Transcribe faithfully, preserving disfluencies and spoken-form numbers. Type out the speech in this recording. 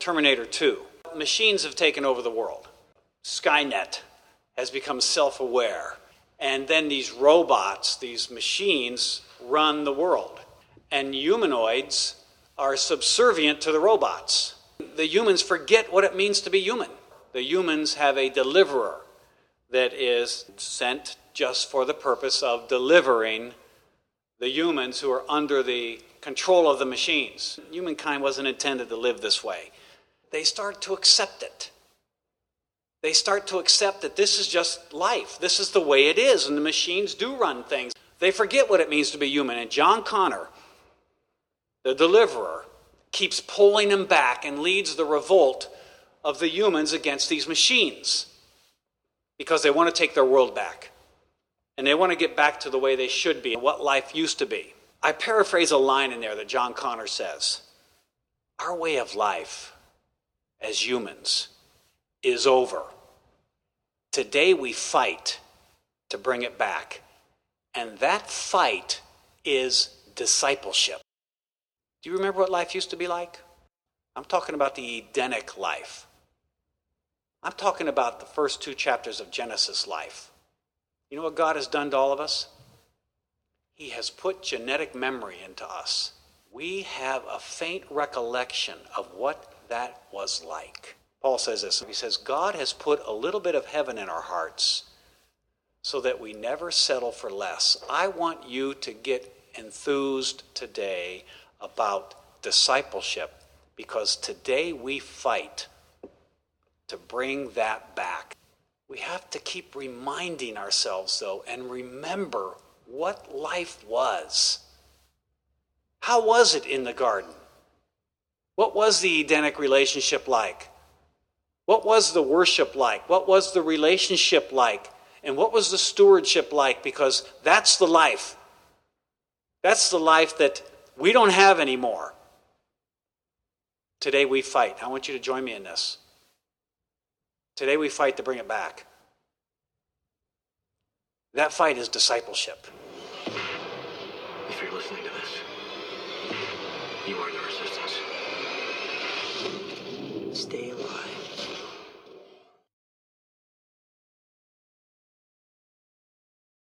Terminator two. Machines have taken over the world. Skynet has become self-aware. And then these robots, these machines, run the world. And humanoids are subservient to the robots. The humans forget what it means to be human. The humans have a deliverer that is sent just for the purpose of delivering the humans who are under the control of the machines. Humankind wasn't intended to live this way. They start to accept it. They start to accept that this is just life. This is the way it is, and the machines do run things. They forget what it means to be human. And John Connor, the deliverer, keeps pulling them back and leads the revolt of the humans against these machines because they want to take their world back. And they want to get back to the way they should be and what life used to be. I paraphrase a line in there that John Connor says, "Our way of life as humans is over. Today we fight to bring it back. And that fight is discipleship." Do you remember what life used to be like? I'm talking about the Edenic life. I'm talking about the first two chapters of Genesis life. You know what God has done to all of us? He has put genetic memory into us. We have a faint recollection of what that was like. Paul says this. He says, God has put a little bit of heaven in our hearts so that we never settle for less. I want you to get enthused today about discipleship because today we fight to bring that back. We have to keep reminding ourselves, though, and remember what life was. How was it in the garden? What was the Edenic relationship like? What was the worship like? What was the relationship like? And what was the stewardship like? Because that's the life. That's the life that we don't have anymore. Today we fight. I want you to join me in this. Today we fight to bring it back. That fight is discipleship. If you're listening to this, you are the resistance.